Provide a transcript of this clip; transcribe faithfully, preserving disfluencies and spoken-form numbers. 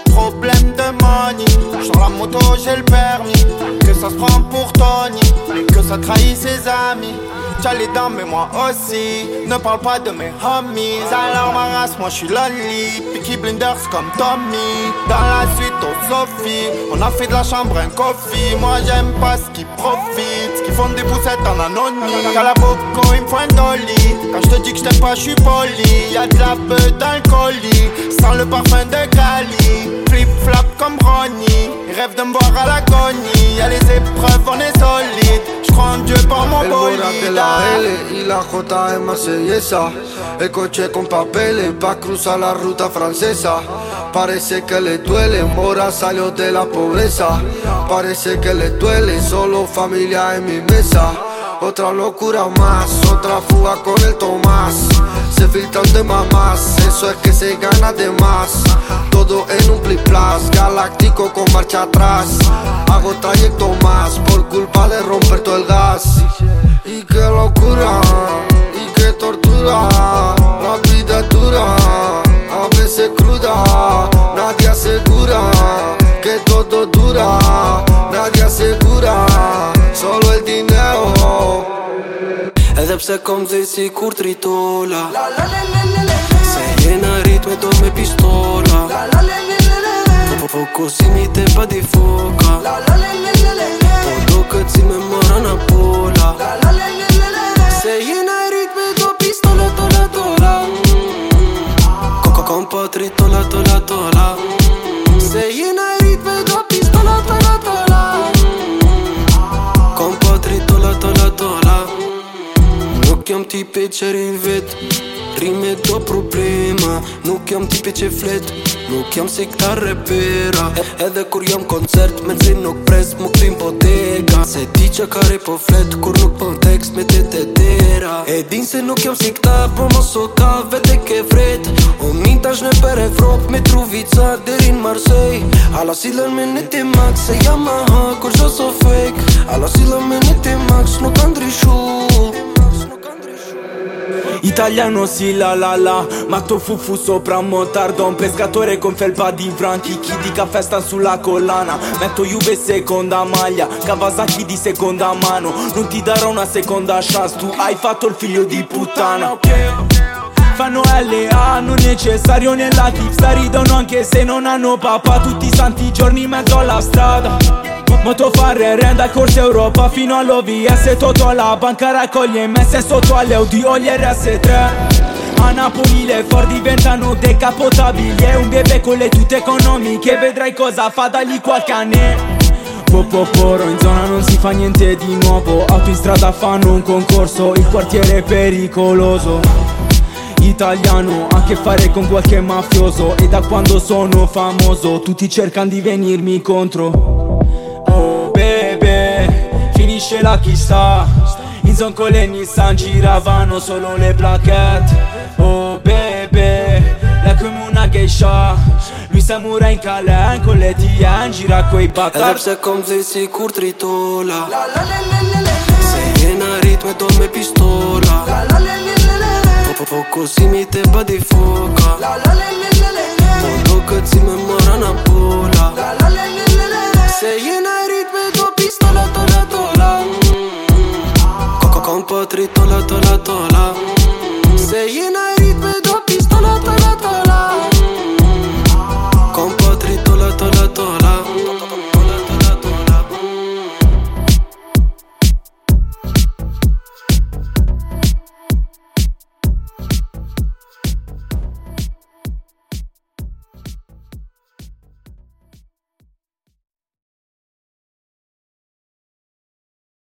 problème de money. Sur la moto j'ai le permis, que ça se prend pour Tony, mais que ça trahit ses amis. T'as les dents mais moi aussi, ne parle pas de mes homies. Alors ma race, moi j'suis lonely, Peaky Blinders comme Tommy. Dans la suite au Sophie, on a fait de la chambre un coffee. Moi j'aime pas ce qui profite, ce qui font des poussettes en anonyme. T'as la boco, il me faut un dolly. Quand j'te dis que j't'aime pas, j'suis poli. Y'a de la beuh dans le colis, sans le parfum de Cali. Flip flap comme Ronnie, ils rêvent de me voir à l'agonie. Y'a les épreuves, on est solide. J'crois en Dieu pour mon bolide. L y la J es Marsellesa. El coche con papeles pa' cruzar la ruta francesa. Parece que le duele, Mora salió de la pobreza. Parece que le duele, solo familia en mi mesa. Otra locura más, otra fuga con el Tomás. Se filtran de mamás, eso es que se gana de más. Todo en un plis-plas, galáctico con marcha atrás. Hago trayecto más, por culpa de romper todo el gas. Y qué locura, y qué tortura. La vida es dura, a veces cruda. Nadie asegura que todo dura. Nadie asegura, solo el dinero. Edhe pse kom dhej si kur tritola, se jena rit me do me pistola. Focusimi te pa di foka, po do këtë si me mora na pola. Se jena rit me do pistola, tola, tola. Koko kom pa tritola, tola, tola. Se jena rit me do pistola, tola, tola. Kom pa tritola, tola, tola. Nuk jam tipe që rin vet, rime do problema. Nuk jam tipe që flet, nuk jam si këta repera. e Edhe kur jam koncert, me nëzin nuk pres mu këtim bodega. Se di që kare po flet, kur nuk pën tekst me te te dera. E din se nuk jam si këta, po mos o ka vete ke vret. O min tash në për Evrop, me truvica derin Marsej. Alla silën me në ti max, se jam aha, kur gjo so fake. Alla silën me në ti max, nuk ka ndryshu. Italiano sì la la la, matto fufu sopra un motardo. Un pescatore con felpa di franchi, chi di caffè sta sulla collana. Metto Juve seconda maglia, Kawasaki di seconda mano. Non ti darò una seconda chance, tu hai fatto il figlio di puttana. Fanno L A, non necessario nella tipsta. Ridono anche se non hanno papà, tutti i santi giorni in mezzo alla strada. Moto farre renda corsa Europa fino all'O V S. Toto alla banca raccoglie M S sotto alle Audi o gli R S tre. A Napoli le Ford diventano decapotabili. È un bebè con le tute economiche, vedrai cosa fa, dagli qualche anno. Popoporo, in zona non si fa niente di nuovo. Auto in strada fanno un concorso, il quartiere è pericoloso. Italiano, ha a che fare con qualche mafioso. E da quando sono famoso tutti cercano di venirmi contro. Oh bebe, finisce la chissà. In zone con le Nissan giravano solo le plaquette. Oh bebe, lei come una geisha. Lui samurai in Calais con le T N, gira coi batar. Edhe pse kom dhej si kur tritola, se jena rit me do me pistola. Focusimi te pa di foka, po do këtë si me mora na pola. Se jena rit me do pistola, tola, tola. Koko kom pa tritola, tola, tola. Se jena rit me do pistola, tola.